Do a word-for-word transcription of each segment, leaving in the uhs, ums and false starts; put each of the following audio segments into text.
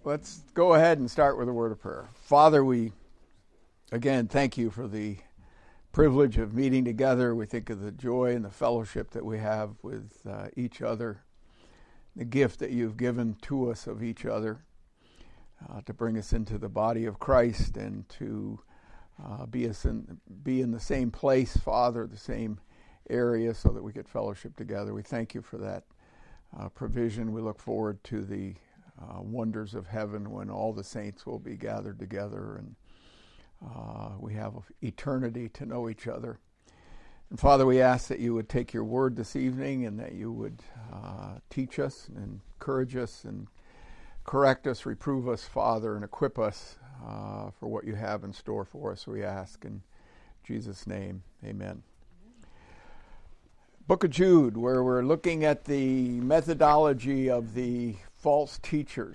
Let's go ahead and start with a word of prayer. Father, we, again, thank you for the privilege of meeting together. We think of the joy and the fellowship that we have with uh, each other, the gift that you've given to us of each other uh, to bring us into the body of Christ and to uh, be, us in, be in the same place, Father, the same area, so that we could fellowship together. We thank you for that uh, provision. We look forward to the uh, wonders of heaven when all the saints will be gathered together and uh, we have eternity to know each other. And Father, we ask that you would take your word this evening and that you would uh, teach us and encourage us and correct us, reprove us, Father, and equip us uh, for what you have in store for us, we ask in Jesus' name. Amen. Book of Jude, where we're looking at the methodology of the false teachers,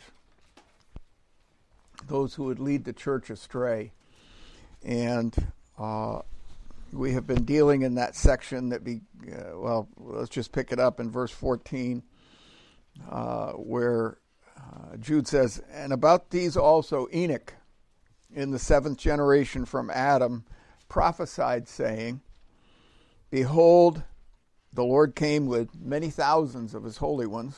those who would lead the church astray. And uh, we have been dealing in that section that be, uh, well, let's just pick it up in verse fourteen, uh, where uh, Jude says, "And about these also Enoch, in the seventh generation from Adam, prophesied, saying, Behold, the Lord came with many thousands of his holy ones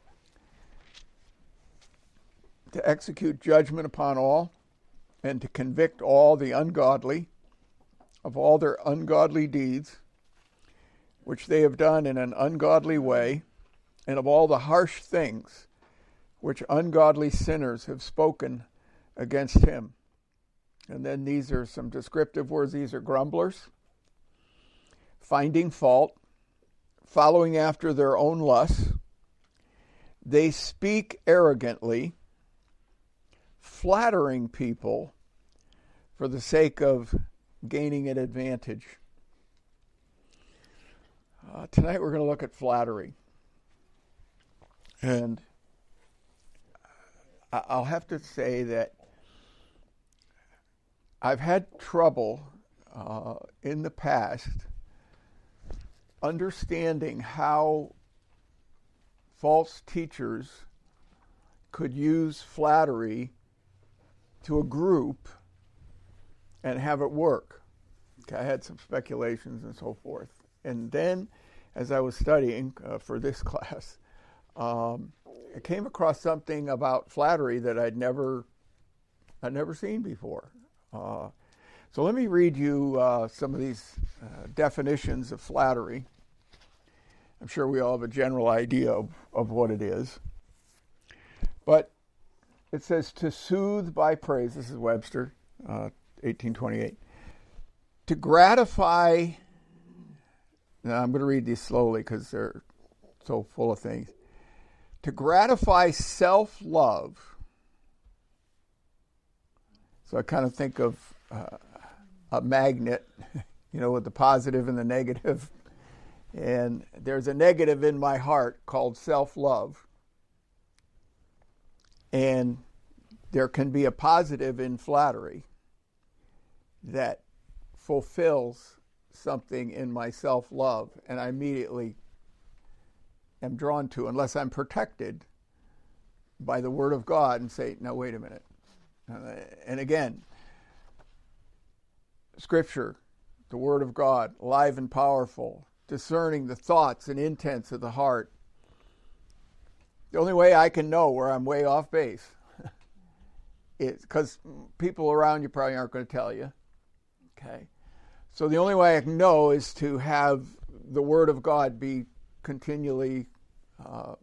to execute judgment upon all and to convict all the ungodly of all their ungodly deeds, which they have done in an ungodly way, and of all the harsh things which ungodly sinners have spoken against him." And then these are some descriptive words. These are grumblers, finding fault, following after their own lusts. They speak arrogantly, flattering people for the sake of gaining an advantage. Uh, tonight we're going to look at flattery. And I'll have to say that I've had trouble uh, in the past understanding how false teachers could use flattery to a group and have it work. Okay, I had some speculations and so forth. And then, as I was studying uh, for this class, um, I came across something about flattery that I'd never, I'd never seen before. Uh, so let me read you uh, some of these uh, definitions of flattery. I'm sure we all have a general idea of, of what it is. But it says to soothe by praise. This is Webster, uh, eighteen twenty-eight. To gratify, now I'm going to read these slowly because they're so full of things. To gratify self-love. So I kind of think of uh, a magnet, you know, with the positive and the negative. And there's a negative in my heart called self-love. And there can be a positive in flattery that fulfills something in my self-love, and I immediately am drawn to, unless I'm protected by the Word of God and say, no, wait a minute. Uh, and again, Scripture, the Word of God, alive and powerful, discerning the thoughts and intents of the heart. The only way I can know where I'm way off base is because people around you probably aren't going to tell you. Okay? So the only way I can know is to have the Word of God be continually uh,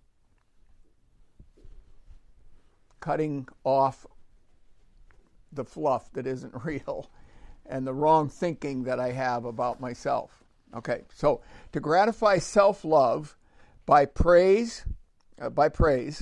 cutting off the fluff that isn't real and the wrong thinking that I have about myself. Okay, so to gratify self-love by praise, uh, by praise,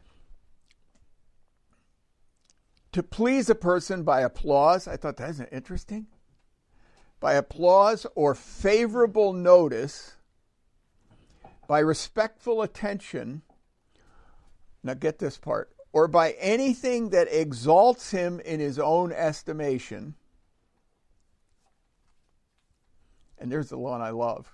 to please a person by applause. I thought that was interesting. By applause or favorable notice, by respectful attention. Now get this part. Or by anything that exalts him in his own estimation. And there's the one I love.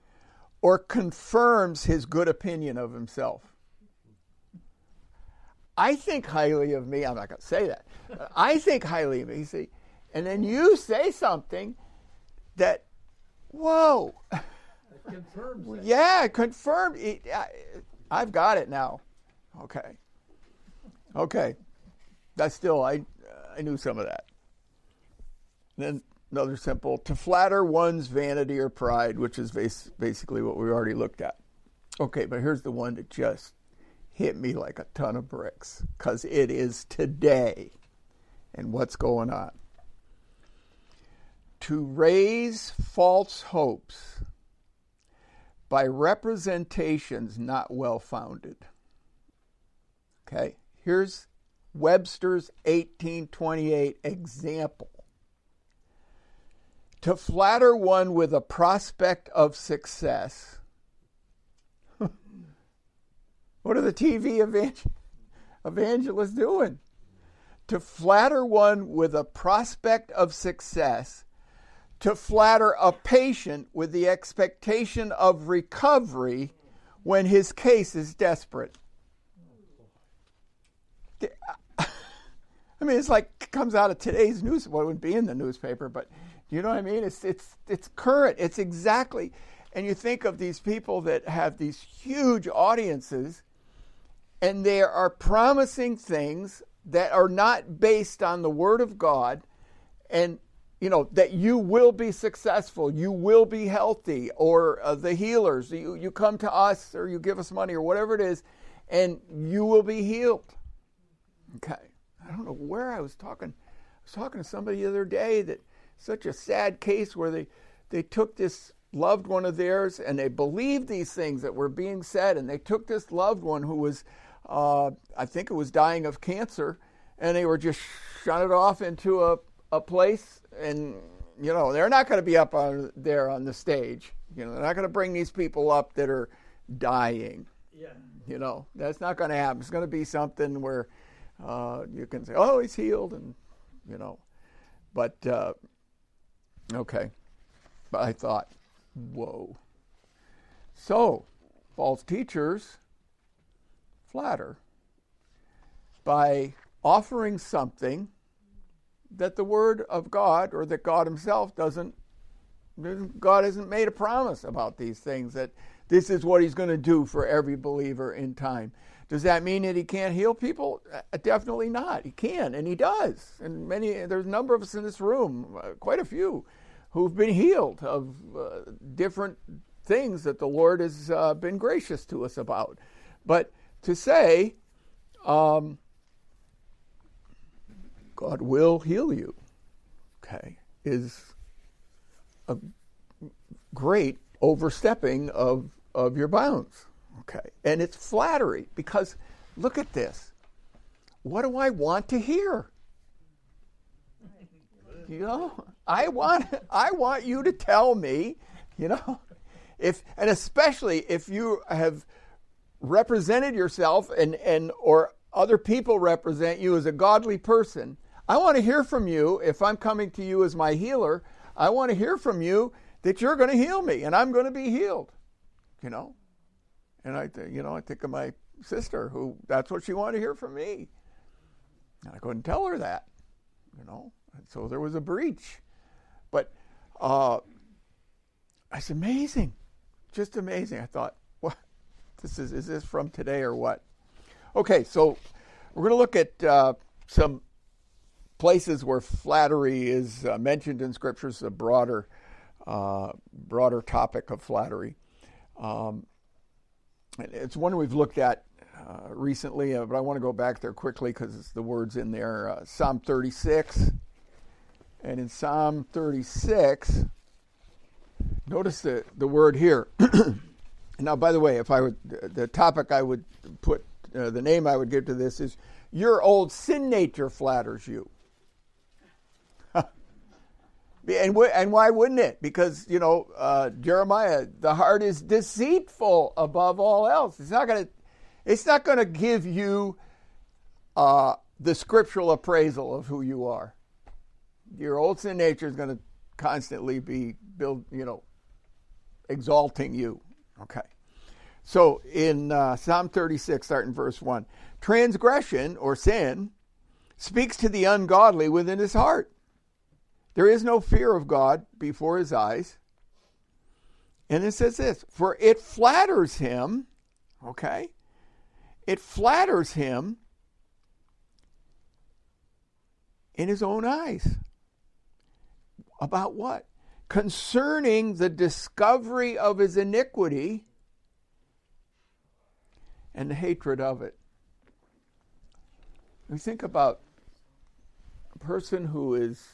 Or confirms his good opinion of himself. I think highly of me. I'm not going to say that. I think highly of me. See, and then you say something that, whoa. It confirms it. Yeah, confirmed. It, I, I've got it now. Okay. Okay. That's still, I, I knew some of that. Then another simple, to flatter one's vanity or pride, which is bas- basically what we already looked at. Okay, but here's the one that just hit me like a ton of bricks, because it is today and what's going on. To raise false hopes by representations not well-founded. Okay, here's Webster's eighteen twenty-eight example. To flatter one with a prospect of success. What are the T V evangel- evangelists doing? To flatter one with a prospect of success, to flatter a patient with the expectation of recovery when his case is desperate. I mean, it's like it comes out of today's news. Well, it wouldn't be in the newspaper, but you know what I mean? It's it's it's current. It's exactly. And you think of these people that have these huge audiences, and they are promising things that are not based on the Word of God, and you know that you will be successful, you will be healthy, or uh, the healers. You you come to us, or you give us money, or whatever it is, and you will be healed. Okay, I don't know where I was talking. I was talking to somebody the other day that such a sad case where they they took this loved one of theirs and they believed these things that were being said, and they took this loved one who was, uh, I think it was dying of cancer, and they were just shunted off into a, a place, and you know they're not going to be up on there on the stage. You know they're not going to bring these people up that are dying. Yeah. You know that's not going to happen. It's going to be something where uh, you can say, "Oh, he's healed," and you know, but uh, okay. But I thought, whoa. So, false teachers flatter by offering something that the Word of God, or that God Himself doesn't, God hasn't made a promise about these things, that this is what He's going to do for every believer in time. Does that mean that He can't heal people? Uh, definitely not. He can, and He does. And many, there's a number of us in this room, uh, quite a few, who've been healed of uh, different things that the Lord has uh, been gracious to us about. But to say, um, God will heal you, okay, is a great overstepping of, of your bounds, okay? And it's flattery, because look at this. What do I want to hear? You know, I want I want you to tell me, you know, if and especially if you have represented yourself and, and or other people represent you as a godly person, I want to hear from you. If I'm coming to you as my healer, I want to hear from you that you're going to heal me and I'm going to be healed, you know. And I, you know, I think of my sister who that's what she wanted to hear from me, and I couldn't tell her that, you know. So there was a breach. But uh, it's amazing. Just amazing. I thought, what? This is, is this from today or what? Okay, so we're going to look at uh, some places where flattery is uh, mentioned in Scripture. It's a broader, uh, broader topic of flattery. Um, it's one we've looked at uh, recently, uh, but I want to go back there quickly because the word's in there. Uh, Psalm thirty-six. And in Psalm thirty-six, notice the, the word here. Now, by the way, if I would, the topic I would put, uh, the name I would give to this is, your old sin nature flatters you. and, w- and why wouldn't it? Because, you know, uh, Jeremiah, the heart is deceitful above all else. It's not going to, it's not going to give you uh, the scriptural appraisal of who you are. Your old sin nature is going to constantly be build, you know, exalting you. Okay. So in uh, Psalm thirty-six, starting verse one, transgression or sin speaks to the ungodly within his heart. There is no fear of God before his eyes. And it says this, for it flatters him, okay? It flatters him in his own eyes. About what? Concerning the discovery of his iniquity and the hatred of it. We think about a person who is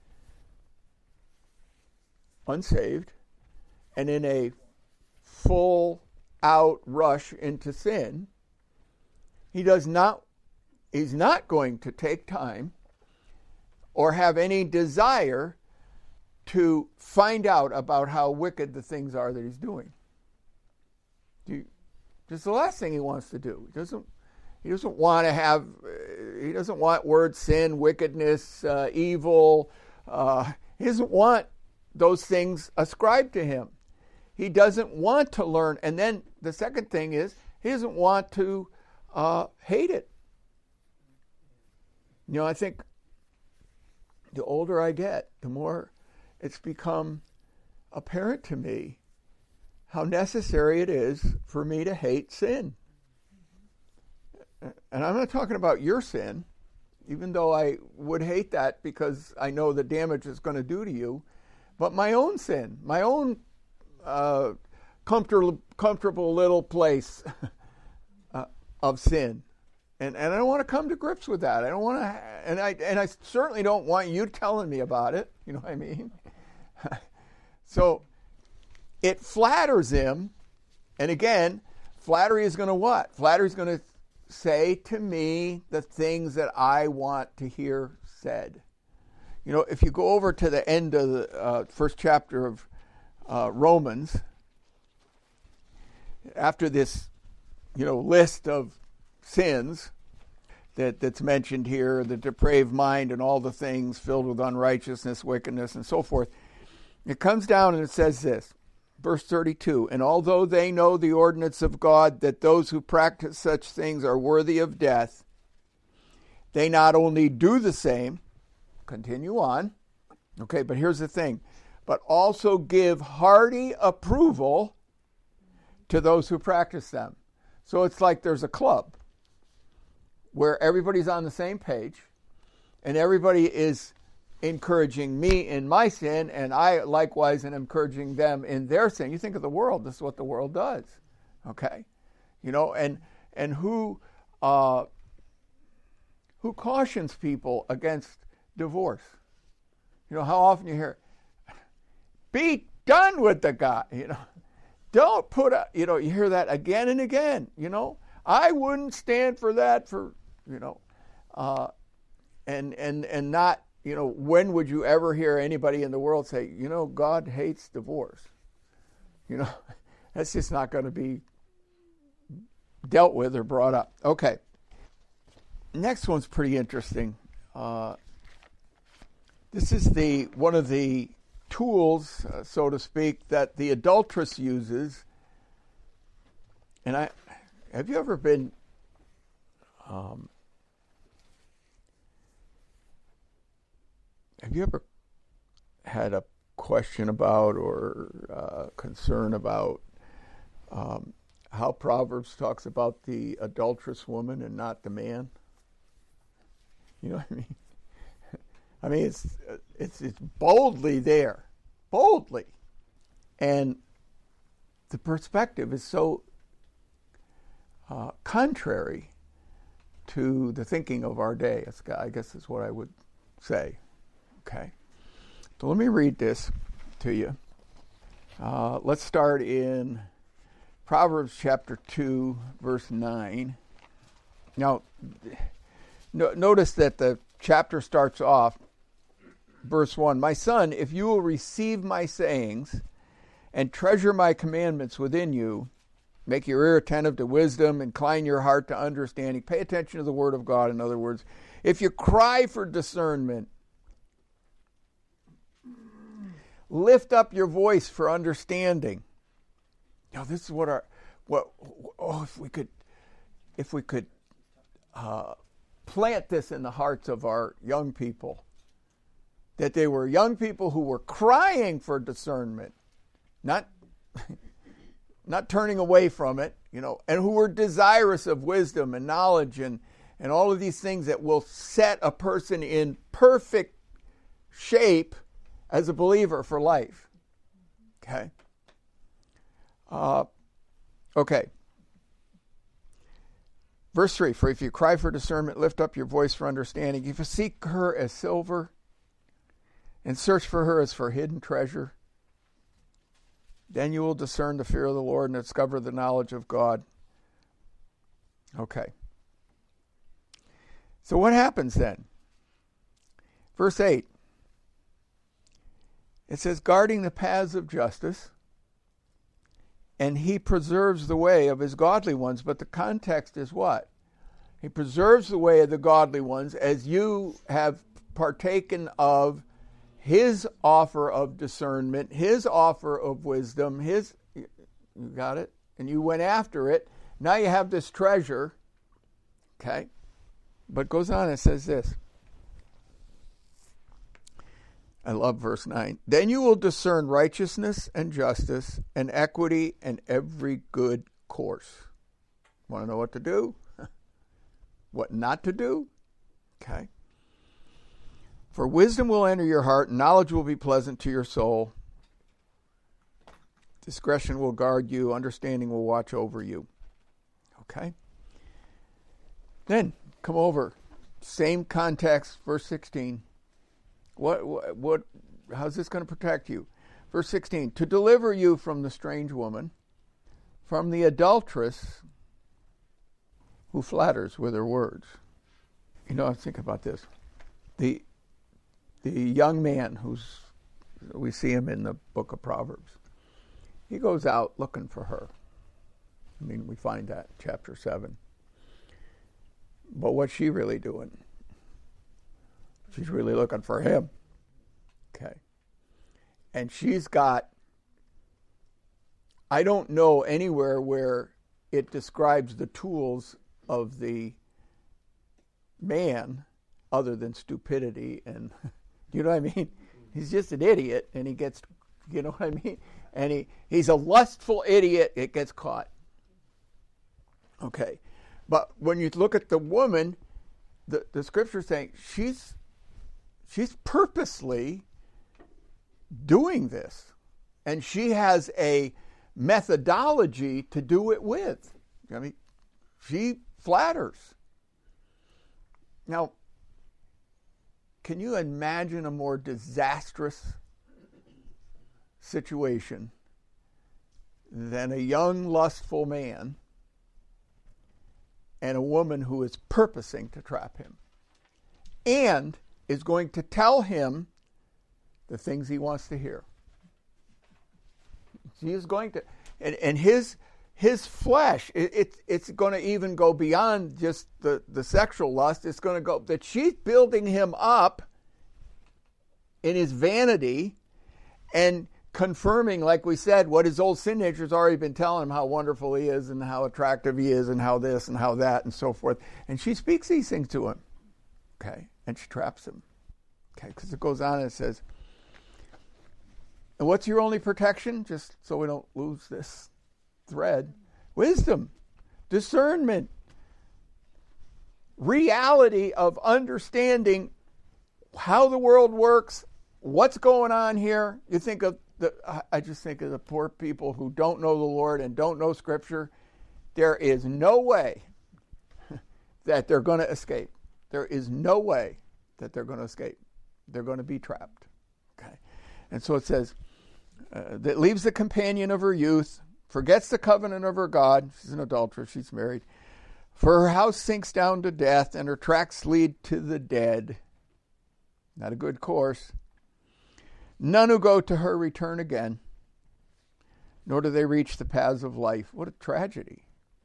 unsaved and in a full out rush into sin. He does not, he's not going to take time or have any desire to find out about how wicked the things are that he's doing. Do you, Just the last thing he wants to do. He doesn't. He doesn't want to have. Uh, he doesn't want word sin, wickedness, uh, evil. Uh, he doesn't want those things ascribed to him. He doesn't want to learn. And then the second thing is he doesn't want to uh, hate it. You know, I think the older I get, the more it's become apparent to me how necessary it is for me to hate sin. And I'm not talking about your sin, even though I would hate that because I know the damage it's going to do to you, but my own sin, my own uh, comfortable, comfortable little place uh, of sin. And and I don't want to come to grips with that. I don't want to, and I and I certainly don't want you telling me about it. You know what I mean? So it flatters him, and again, flattery is going to what? Flattery is going to say to me the things that I want to hear said. You know, if you go over to the end of the uh, first chapter of uh, Romans, after this, you know, list of sins that, that's mentioned here, the depraved mind and all the things filled with unrighteousness, wickedness, and so forth, it comes down and it says this, verse thirty-two, and although they know the ordinance of God, that those who practice such things are worthy of death, they not only do the same, continue on, okay, but here's the thing, but also give hearty approval to those who practice them. So it's like there's a club where everybody's on the same page and everybody is encouraging me in my sin, and I likewise am encouraging them in their sin. You think of the world, this is what the world does. Okay? You know, and and who uh, who cautions people against divorce? You know, how often you hear, be done with the guy, you know. Don't put a, you know, you hear that again and again, you know. I wouldn't stand for that for, you know, uh, and and and not, you know, when would you ever hear anybody in the world say, you know, God hates divorce? You know, that's just not going to be dealt with or brought up. Okay. Next one's pretty interesting. Uh, this is the one of the tools, uh, so to speak, that the adulteress uses. And I, have you ever been um, Have you ever had a question about or uh, concern about um, how Proverbs talks about the adulterous woman and not the man? You know what I mean? I mean, it's it's it's boldly there, boldly, and the perspective is so uh, contrary to the thinking of our day. I guess is what I would say. Okay, so let me read this to you. Uh, let's start in Proverbs chapter two, verse nine. Now, no, notice that the chapter starts off, verse one, my son, if you will receive my sayings and treasure my commandments within you, make your ear attentive to wisdom, incline your heart to understanding, pay attention to the word of God, in other words, if you cry for discernment, lift up your voice for understanding. Now, this is what our Well, oh, if we could, if we could uh, plant this in the hearts of our young people, that they were young people who were crying for discernment, not not turning away from it, you know, and who were desirous of wisdom and knowledge and, and all of these things that will set a person in perfect shape as a believer for life. Okay? Uh, okay. Verse three, for if you cry for discernment, lift up your voice for understanding. If you seek her as silver and search for her as for hidden treasure, then you will discern the fear of the Lord and discover the knowledge of God. Okay. So what happens then? Verse eight. It says, guarding the paths of justice, and he preserves the way of his godly ones. But the context is what? He preserves the way of the godly ones as you have partaken of his offer of discernment, his offer of wisdom, his, you got it? And you went after it. Now you have this treasure. Okay? But it goes on, it says this. I love verse nine. Then you will discern righteousness and justice and equity and every good course. Want to know what to do? What not to do? Okay. For wisdom will enter your heart, and knowledge will be pleasant to your soul. Discretion will guard you, understanding will watch over you. Okay? Then, come over. Same context, verse sixteen. What, what, what, how's this going to protect you? Verse sixteen, to deliver you from the strange woman, from the adulteress who flatters with her words. You know, I think about this. The the young man who's, we see him in the book of Proverbs, he goes out looking for her. I mean, we find that in chapter seven. But what's she really doing? She's really looking for him. Okay. And she's got, I don't know anywhere where it describes the tools of the man other than stupidity and, you know what I mean? He's just an idiot and he gets, you know what I mean? And he, he's a lustful idiot, it gets caught. Okay. But when you look at the woman, the, the scripture's saying she's she's purposely doing this. And she has a methodology to do it with. I mean, she flatters. Now, can you imagine a more disastrous situation than a young, lustful man and a woman who is purposing to trap him and is going to tell him the things he wants to hear? He is going to, and, and his his flesh, it, it, it's going to even go beyond just the, the sexual lust. It's going to go that she's building him up in his vanity and confirming, like we said, what his old sin nature's already been telling him, how wonderful he is and how attractive he is and how this and how that and so forth. And she speaks these things to him. Okay. And she traps him. Okay. Because it goes on and it says, and what's your only protection? Just so we don't lose this thread. Wisdom, discernment, reality of understanding how the world works, what's going on here. You think of the, I just think of the poor people who don't know the Lord and don't know Scripture. There is no way that they're going to escape. There is no way that they're going to escape. They're going to be trapped. Okay. And so it says, uh, that leaves the companion of her youth, forgets the covenant of her God. She's an adulteress. She's married. For her house sinks down to death, and her tracks lead to the dead. Not a good course. None who go to her return again, nor do they reach the paths of life. What a tragedy.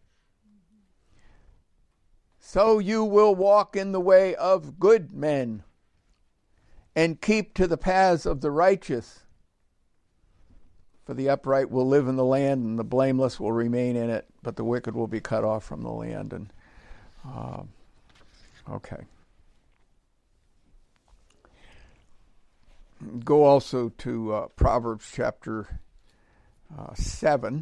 So you will walk in the way of good men and keep to the paths of the righteous. For the upright will live in the land, and the blameless will remain in it, but the wicked will be cut off from the land. And uh, okay. Go also to uh, Proverbs chapter uh, seven,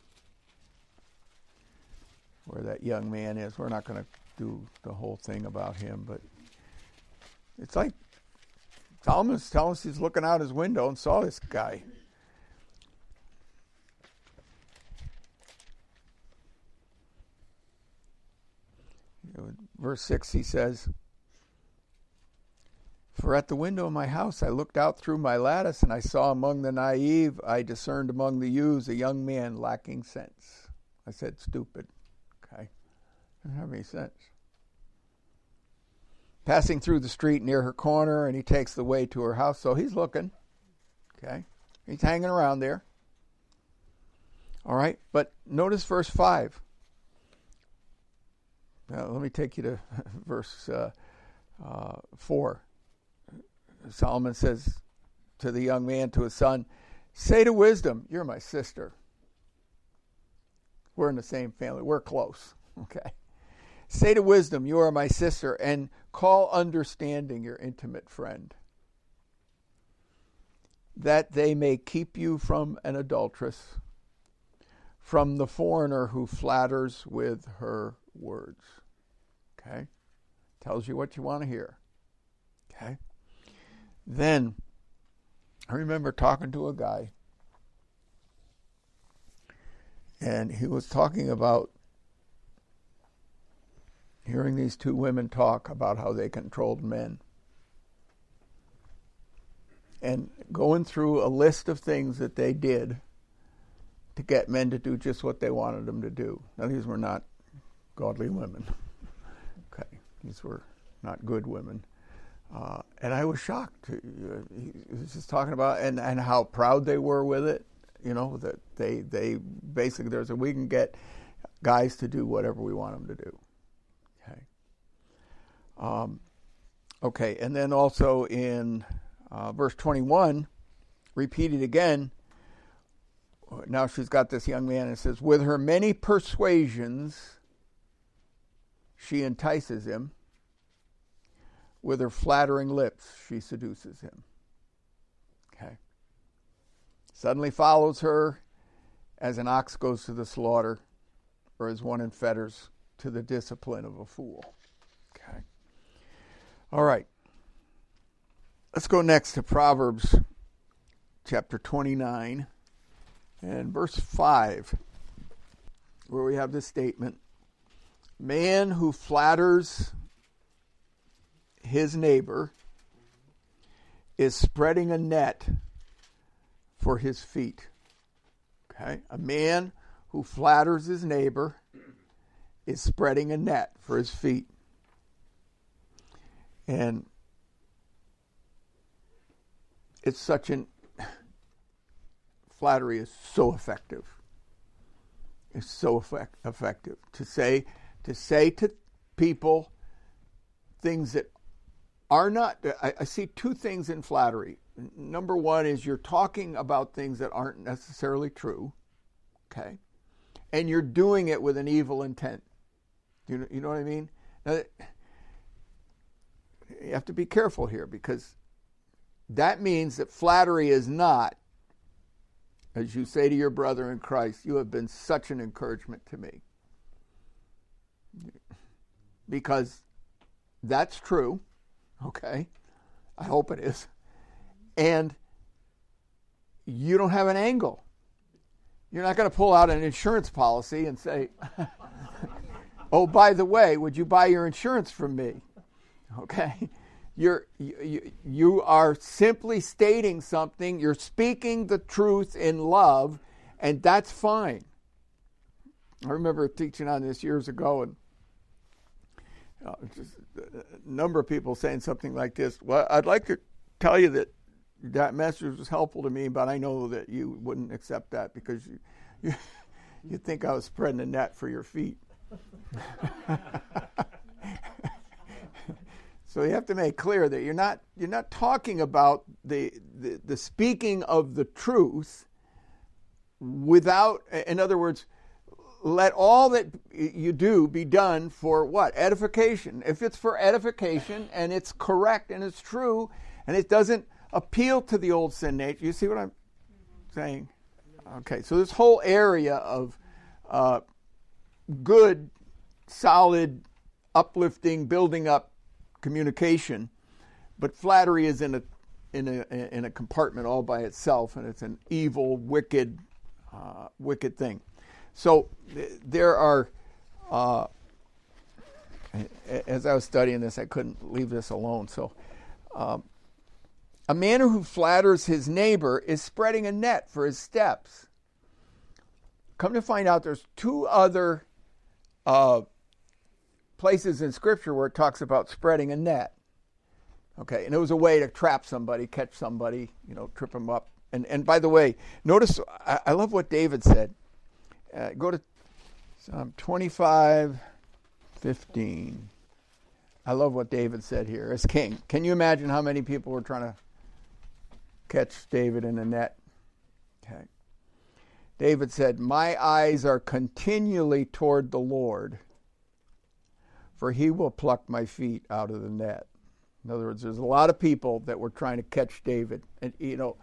where that young man is. We're not going to do the whole thing about him, but it's like Solomon's telling us he's looking out his window and saw this guy. Verse six, he says, "For at the window of my house I looked out through my lattice, and I saw among the naive, I discerned among the youths a young man lacking sense." I said, stupid. Okay. Doesn't have any sense. Passing through the street near her corner, and he takes the way to her house. So he's looking. Okay. He's hanging around there. All right. But notice verse five. Now, let me take you to verse uh, uh, four. Solomon says to the young man, to his son, "Say to wisdom, you're my sister." We're in the same family. We're close. Okay. "Say to wisdom, you are my sister, and call understanding your intimate friend, that they may keep you from an adulteress, from the foreigner who flatters with her words." Okay. Tells you what you want to hear. Okay. Then, I remember talking to a guy, and he was talking about hearing these two women talk about how they controlled men, and going through a list of things that they did to get men to do just what they wanted them to do. Now, these were not godly women. Okay, these were not good women. Uh, and I was shocked. He was just talking about, and, and how proud they were with it. You know, that they, they basically, there's a, we can get guys to do whatever we want them to do. Okay. Um, okay, and then also in uh, verse twenty-one, repeated again, now she's got this young man, and it says, "With her many persuasions, she entices him. With her flattering lips, she seduces him." Okay. "Suddenly follows her as an ox goes to the slaughter, or as one in fetters to the discipline of a fool." Okay. All right. Let's go next to Proverbs chapter twenty-nine and verse five, where we have this statement: "Man who flatters his neighbor is spreading a net for his feet." Okay? A man who flatters his neighbor is spreading a net for his feet. And it's such an... Flattery is so effective. It's so effect, effective. To say, to say to people things that are not, I, I see two things in flattery. Number one is you're talking about things that aren't necessarily true, okay? And you're doing it with an evil intent. You know, you know what I mean? Now, you have to be careful here, because that means that flattery is not, as you say to your brother in Christ, "You have been such an encouragement to me." Because that's true. Okay, I hope it is. And you don't have an angle. You're not going to pull out an insurance policy and say, "Oh, by the way, would you buy your insurance from me?" Okay, you're you, you are simply stating something. You're speaking the truth in love, and that's fine. I remember teaching on this years ago, and Uh, just a number of people saying something like this: "Well, I'd like to tell you that that message was helpful to me, but I know that you wouldn't accept that because you you, you think I was spreading a net for your feet." So you have to make clear that you're not you're not talking about the the, the speaking of the truth, without, in other words, let all that you do be done for what? Edification. If it's for edification and it's correct and it's true and it doesn't appeal to the old sin nature, you see what I'm saying? Okay, so this whole area of uh, good, solid, uplifting, building up communication, but flattery is in a in a in a compartment all by itself, and it's an evil, wicked, uh, wicked thing. So there are, uh, as I was studying this, I couldn't leave this alone. So um, a man who flatters his neighbor is spreading a net for his steps. Come to find out, there's two other uh, places in Scripture where it talks about spreading a net. Okay, and it was a way to trap somebody, catch somebody, you know, trip them up. And and by the way, notice, I, I love what David said. Uh, go to Psalm twenty-five fifteen. I love what David said here as king. Can you imagine how many people were trying to catch David in a net? Okay. David said, "My eyes are continually toward the Lord, for he will pluck my feet out of the net." In other words, there's a lot of people that were trying to catch David. And, you know,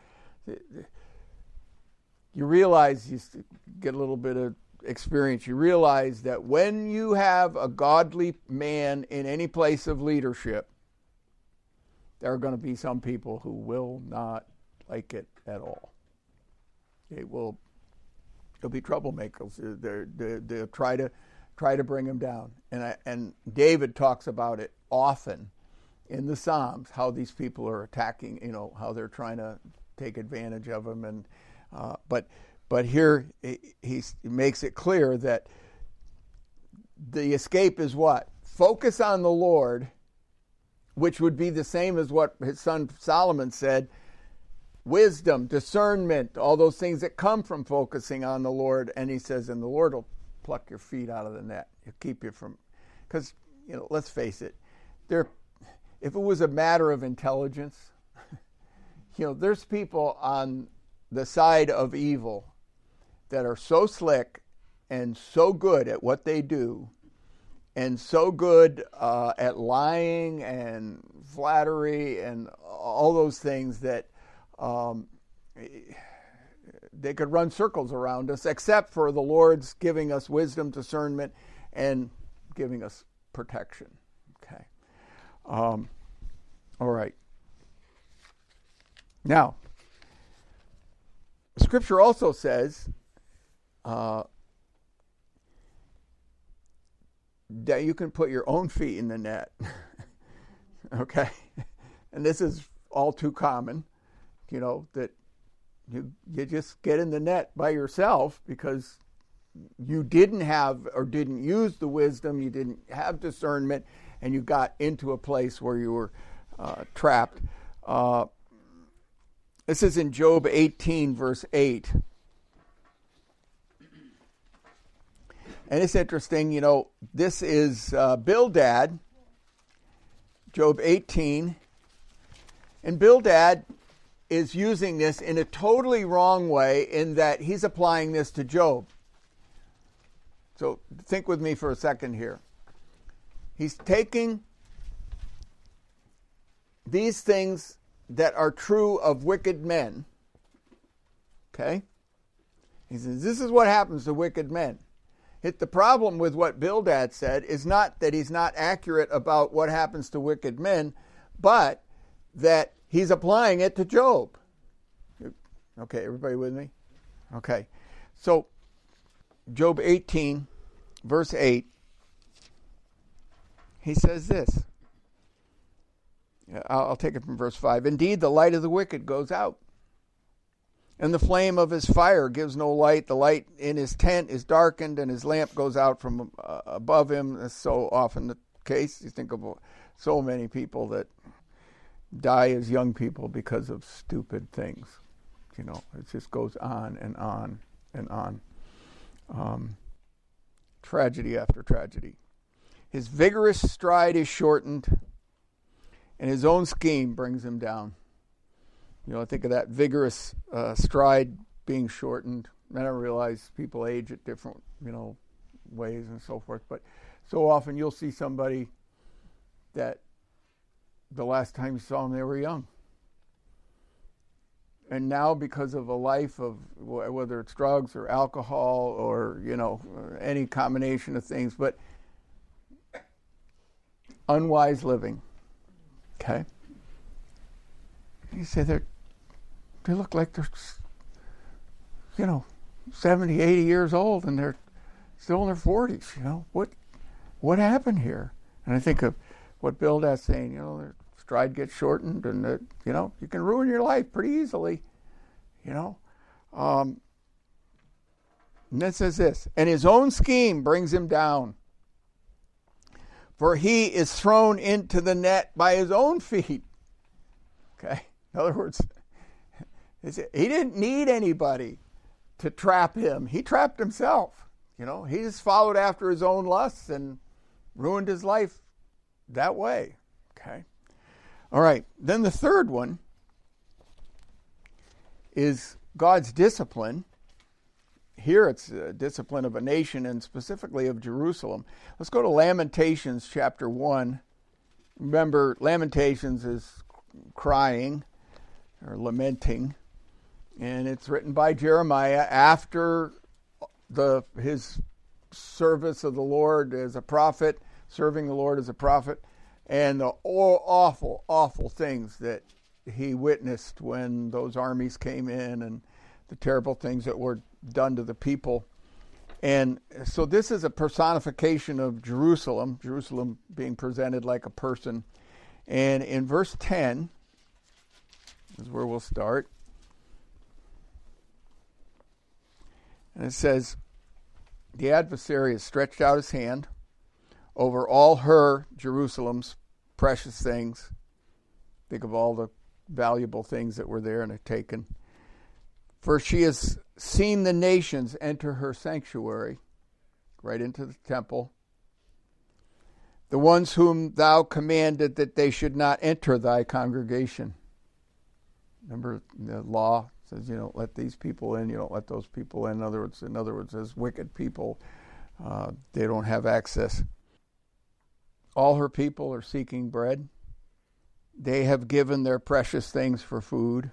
you realize, you get a little bit of experience, you realize that when you have a godly man in any place of leadership, there are going to be some people who will not like it at all. They will, they'll be troublemakers. They're, they're, they'll try to try to bring him down. And I, and David talks about it often in the Psalms, how these people are attacking, you know, how they're trying to take advantage of him. And uh, but but here he, he makes it clear that the escape is what? Focus on the Lord, which would be the same as what his son Solomon said, wisdom, discernment, all those things that come from focusing on the Lord. And he says, and the Lord will pluck your feet out of the net. He'll keep you from, because, you know, let's face it, there. If it was a matter of intelligence, you know, there's people on the side of evil that are so slick and so good at what they do and so good uh, at lying and flattery and all those things that um, they could run circles around us, except for the Lord's giving us wisdom, discernment, and giving us protection. Okay. Um, all right. Now, Scripture also says uh, that you can put your own feet in the net. Okay? And this is all too common, you know, that you you just get in the net by yourself because you didn't have or didn't use the wisdom, you didn't have discernment, and you got into a place where you were uh, trapped. Uh, this is in Job eighteen, verse eight. And it's interesting, you know, this is uh, Bildad, Job eighteen. And Bildad is using this in a totally wrong way in that he's applying this to Job. So think with me for a second here. He's taking these things that are true of wicked men. Okay? He says, this is what happens to wicked men. It, the problem with what Bildad said is not that he's not accurate about what happens to wicked men, but that he's applying it to Job. Okay, everybody with me? Okay. So, Job eighteen, verse eight, he says this. I'll take it from verse five. Indeed, the light of the wicked goes out, and the flame of his fire gives no light. The light in his tent is darkened, and his lamp goes out from uh, above him. That's so often the case. You think of so many people that die as young people because of stupid things. You know, it just goes on and on and on. Um, tragedy after tragedy. His vigorous stride is shortened, and his own scheme brings him down. You know, I think of that vigorous uh, stride being shortened. And I realize people age at different, you know, ways and so forth. But so often you'll see somebody that the last time you saw them, they were young. And now because of a life of, whether it's drugs or alcohol or, you know, any combination of things, but unwise living, okay? You say they're, they look like they're, you know, seventy, eighty years old and they're still in their forties, you know. What what happened here? And I think of what Bildad's saying, you know, their stride gets shortened and, that, you know, you can ruin your life pretty easily, you know. Um, and then it says this, and his own scheme brings him down, for he is thrown into the net by his own feet. Okay? In other words, he didn't need anybody to trap him. He trapped himself. You know, he just followed after his own lusts and ruined his life that way. Okay? All right. Then the third one is God's discipline. Here it's a discipline of a nation and specifically of Jerusalem. Let's go to Lamentations chapter one. Remember, Lamentations is crying or lamenting. And it's written by Jeremiah after the his service of the Lord as a prophet, serving the Lord as a prophet, and the awful, awful things that he witnessed when those armies came in and the terrible things that were done to the people. And so this is a personification of Jerusalem, Jerusalem being presented like a person. And in verse ten is where we'll start. And it says, the adversary has stretched out his hand over all her, Jerusalem's, precious things. Think of all the valuable things that were there and are taken. For she has seen the nations enter her sanctuary, right into the temple. The ones whom thou commanded that they should not enter thy congregation. Remember the law says you don't let these people in, you don't let those people in. In other words, in other words, as wicked people, uh, they don't have access. All her people are seeking bread. They have given their precious things for food.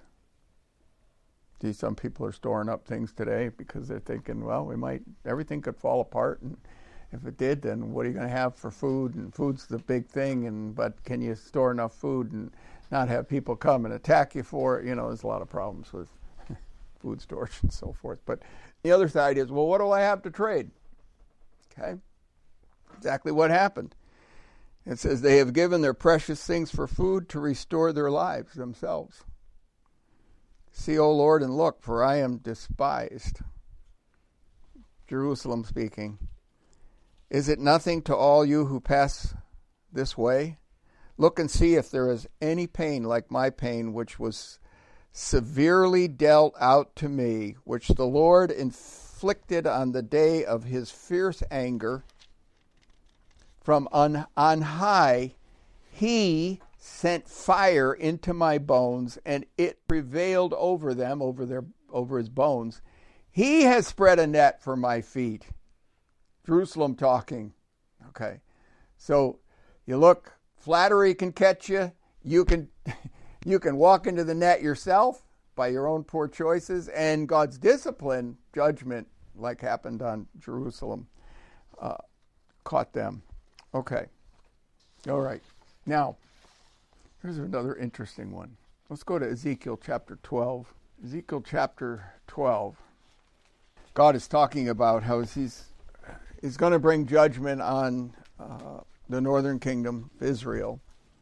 See, some people are storing up things today because they're thinking, well, we might, everything could fall apart, and if it did, then what are you going to have for food? And food's the big thing, and but can you store enough food and not have people come and attack you for it? You know, there's a lot of problems with food storage and so forth. But the other side is, well, what do I have to trade? Okay, exactly what happened. It says they have given their precious things for food to restore their lives themselves. See, O Lord, and look, for I am despised. Jerusalem speaking. Is it nothing to all you who pass this way? Look and see if there is any pain like my pain, which was severely dealt out to me, which the Lord inflicted on the day of his fierce anger. From on, on high, he sent fire into my bones, and it prevailed over them, over their, over his bones. He has spread a net for my feet. Jerusalem talking. Okay. So you look, flattery can catch you. You can you can walk into the net yourself by your own poor choices, and God's discipline, judgment, like happened on Jerusalem, uh, caught them. Okay. All right. Now, here's another interesting one. Let's go to Ezekiel chapter twelve. Ezekiel chapter twelve. God is talking about how he's He's going to bring judgment on uh, the northern kingdom, Israel.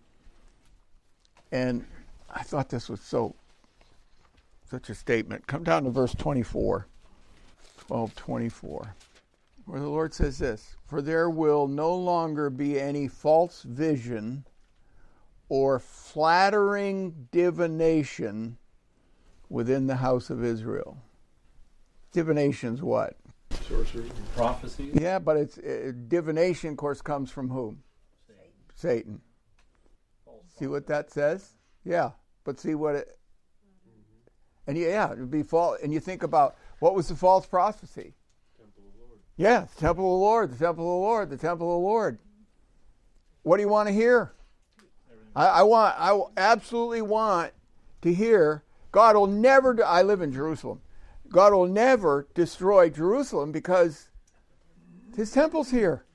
And I thought this was so, such a statement. Come down to verse twenty-four, twelve twenty-four, where the Lord says this, for there will no longer be any false vision or flattering divination within the house of Israel. Divination's what? Sorcery and prophecy. Yeah, but it's uh, divination, of course, comes from whom? Satan. Satan. See what that says? Yeah, but see what it. Mm-hmm. And yeah, it would be false. And you think about, What was the false prophecy? Temple of the Lord. Yeah, the temple of the Lord, the temple of the Lord, the temple of the Lord. What do you want to hear? I, I want, I absolutely want to hear, God will never, do, I live in Jerusalem, God will never destroy Jerusalem because his temple's here.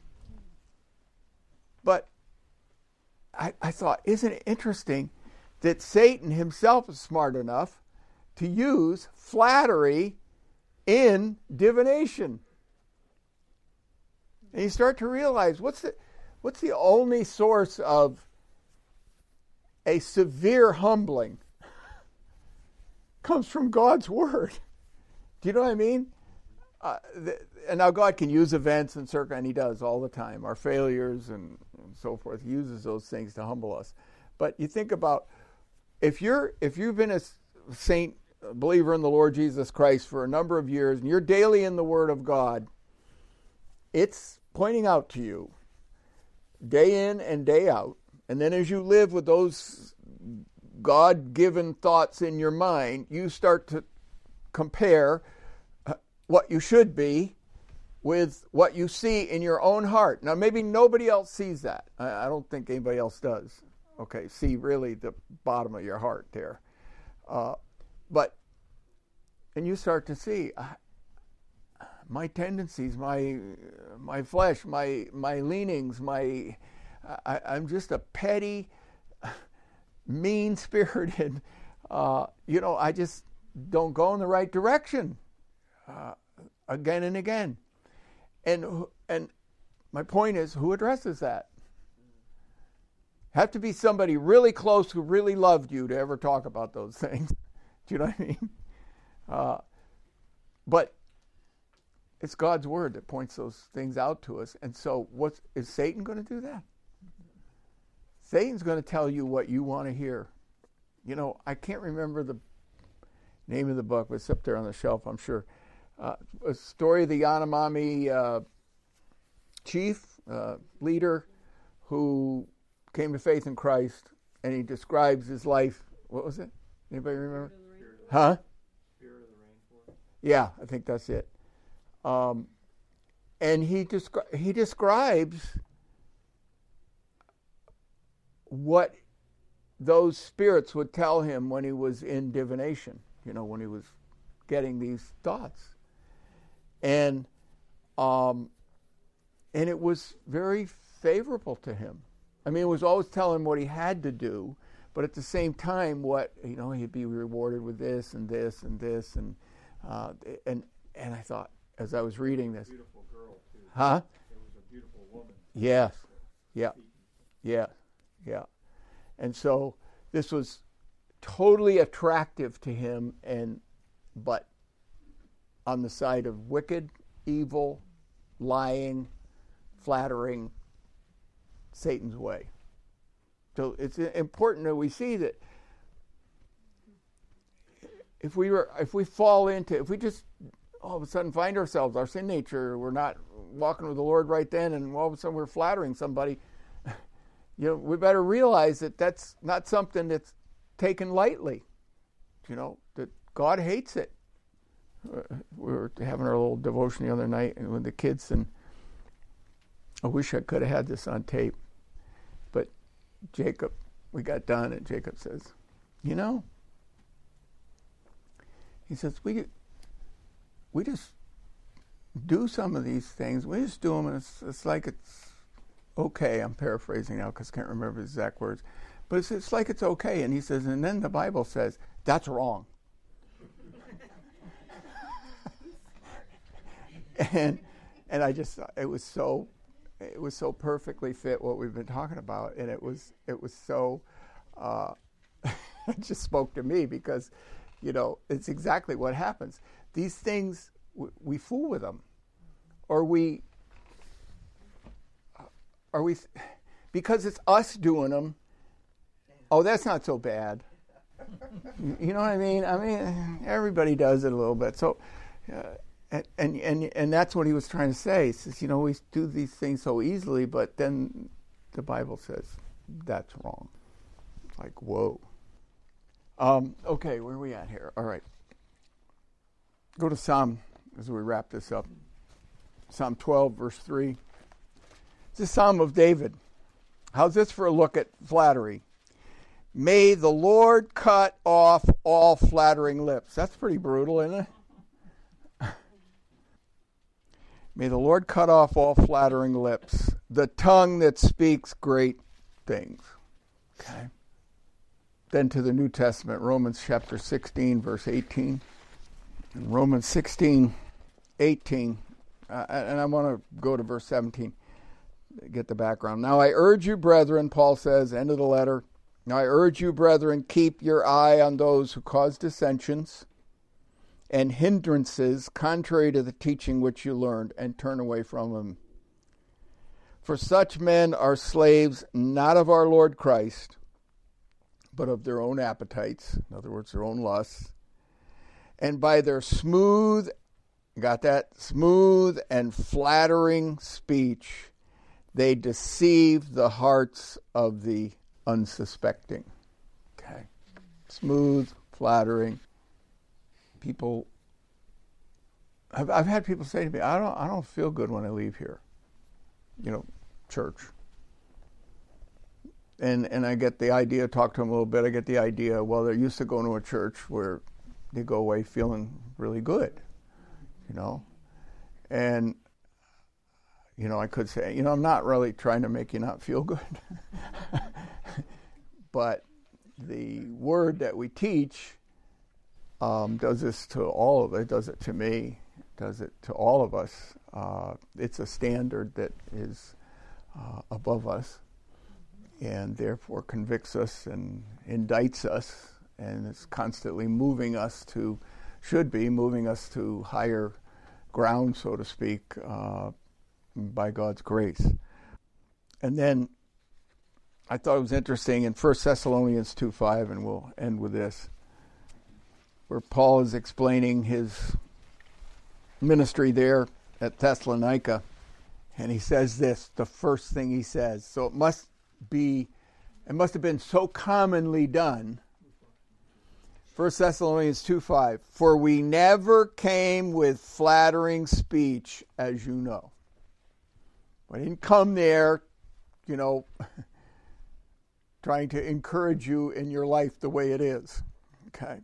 But I, I thought, isn't it interesting that Satan himself is smart enough to use flattery in divination? And you start to realize, what's the, what's the only source of a severe humbling? Comes from God's word. Do you know what I mean? Uh, the, and now God can use events and circumstances, and he does all the time. Our failures and, and so forth, he uses those things to humble us. But you think about, if you're if you've been a saint, a believer in the Lord Jesus Christ for a number of years, and you're daily in the Word of God, it's pointing out to you day in and day out. And then as you live with those God-given thoughts in your mind, you start to compare what you should be with what you see in your own heart. Now, maybe nobody else sees that. I, I don't think anybody else does. Okay, see really the bottom of your heart there. Uh, but, and you start to see uh, my tendencies, my my flesh, my my leanings, my I, I'm just a petty, mean-spirited, uh, you know, I just don't go in the right direction. Uh, again and again. And and my point is, who addresses that? Have to be somebody really close who really loved you to ever talk about those things. Do you know what I mean? Uh, but it's God's word that points those things out to us. And so what's, is Satan going to do that? Satan's going to tell you what you want to hear. You know, I can't remember the name of the book, but it's up there on the shelf, I'm sure. Uh, a story of the Yanomami uh, chief, uh, leader, who came to faith in Christ, and he describes his life. What was it? Anybody remember? Huh? Spirit of the Rainforest. Yeah, I think that's it. Um, and he descri- he describes what those spirits would tell him when he was in divination, you know, when he was getting these thoughts. And um, and it was very favorable to him. I mean, it was always telling him what he had to do, but at the same time, what, you know, he'd be rewarded with this and this and this. And uh, and and I thought, as I was reading this. Beautiful girl, too. Huh? It was a beautiful woman. Yes. Yeah. Yeah. Yeah. And so this was totally attractive to him, and but on the side of wicked, evil, lying, flattering, Satan's way. So it's important that we see that if we were, if we fall into, if we just all of a sudden find ourselves, our sin nature, we're not walking with the Lord right then, and all of a sudden we're flattering somebody, you know, we better realize that that's not something that's taken lightly. You know, that God hates it. We were having our little devotion the other night and with the kids, and I wish I could have had this on tape. But Jacob, we got done, and Jacob says, you know, he says, we we just do some of these things. We just do them, and it's, it's like it's okay. I'm paraphrasing now because I can't remember the exact words. But it's, it's like it's okay. And he says, and then the Bible says, that's wrong. and and I just, it was so, it was so perfectly fit what we've been talking about. And it was, it was so, uh, it just spoke to me because, you know, it's exactly what happens. These things, we, we fool with them. Or we, or we, because it's us doing them, oh, that's not so bad. You know what I mean? I mean, everybody does it a little bit. So, uh, and, and and and that's what he was trying to say. He says, you know, we do these things so easily, but then the Bible says that's wrong. It's like, whoa. Um, okay, where are we at here? All right. Go to Psalm as we wrap this up. Psalm twelve, verse three. It's a Psalm of David. How's this for a look at flattery? May the Lord cut off all flattering lips. That's pretty brutal, isn't it? May the Lord cut off all flattering lips, the tongue that speaks great things. Okay. Then to the New Testament, Romans chapter sixteen, verse eighteen. In Romans sixteen, eighteen, uh, and I want to go to verse seventeen, get the background. Now I urge you, brethren, Paul says, end of the letter, now I urge you, brethren, keep your eye on those who cause dissensions and hindrances contrary to the teaching which you learned, and turn away from them. For such men are slaves not of our Lord Christ, but of their own appetites, in other words, their own lusts, and by their smooth, got that, smooth and flattering speech, they deceive the hearts of the unsuspecting. Okay. Smooth, flattering. People, I've, I've had people say to me, I don't, I don't feel good when I leave here. You know, church. And and I get the idea, talk to them a little bit, I get the idea, well, they're used to going to a church where they go away feeling really good, you know. And, you know, I could say, you know, I'm not really trying to make you not feel good. But the word that we teach um, does this to all of it, does it to me, does it to all of us. Uh, it's a standard that is uh, above us, and therefore convicts us and indicts us, and it's constantly moving us to, should be moving us to higher ground, so to speak, uh, by God's grace. And then I thought it was interesting in First Thessalonians two five, and we'll end with this, where Paul is explaining his ministry there at Thessalonica, and he says this, the first thing he says, so it must be, it must have been so commonly done. First Thessalonians two five, for we never came with flattering speech, as you know. I didn't come there, you know, trying to encourage you in your life the way it is, okay?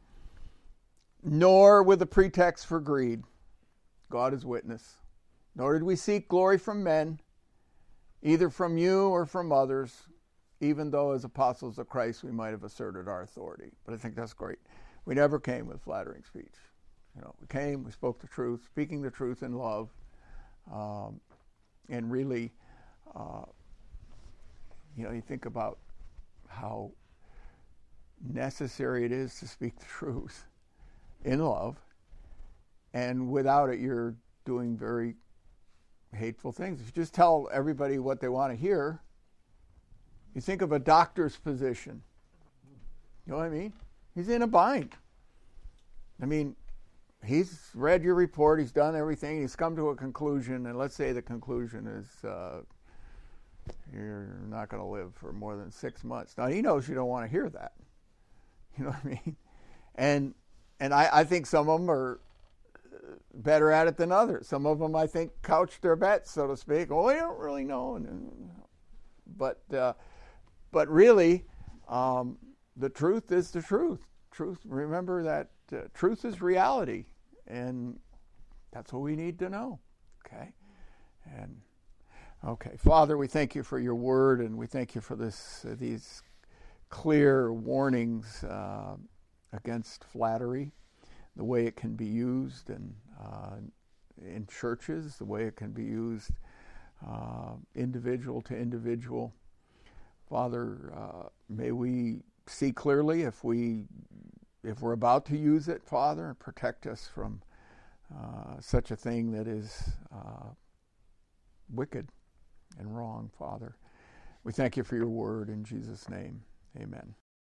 Nor with a pretext for greed, God is witness. Nor did we seek glory from men, either from you or from others, even though as apostles of Christ we might have asserted our authority. But I think that's great. We never came with flattering speech. You know, we came, we spoke the truth, speaking the truth in love, um, and really, uh, you know, you think about how necessary it is to speak the truth in love, and without it you're doing very hateful things. If you just tell everybody what they want to hear, you think of a doctor's position. You know what I mean? He's in a bind. I mean, he's read your report, he's done everything, he's come to a conclusion, and let's say the conclusion is uh, you're not going to live for more than six months. Now, he knows you don't want to hear that. You know what I mean? And and I, I think some of them are better at it than others. Some of them, I think, couch their bets, so to speak. Oh, I don't really know. And, but uh, but really, um, the truth is the truth. Truth. Remember that uh, truth is reality, and that's what we need to know. Okay, and okay, Father, we thank you for your word, and we thank you for this uh, these clear warnings uh, against flattery, the way it can be used, and uh, in churches, the way it can be used uh, individual to individual. Father, uh, may we see clearly if we if we're about to use it, Father, and protect us from uh, such a thing that is uh, wicked and wrong, Father. We thank you for your word in Jesus' name. Amen.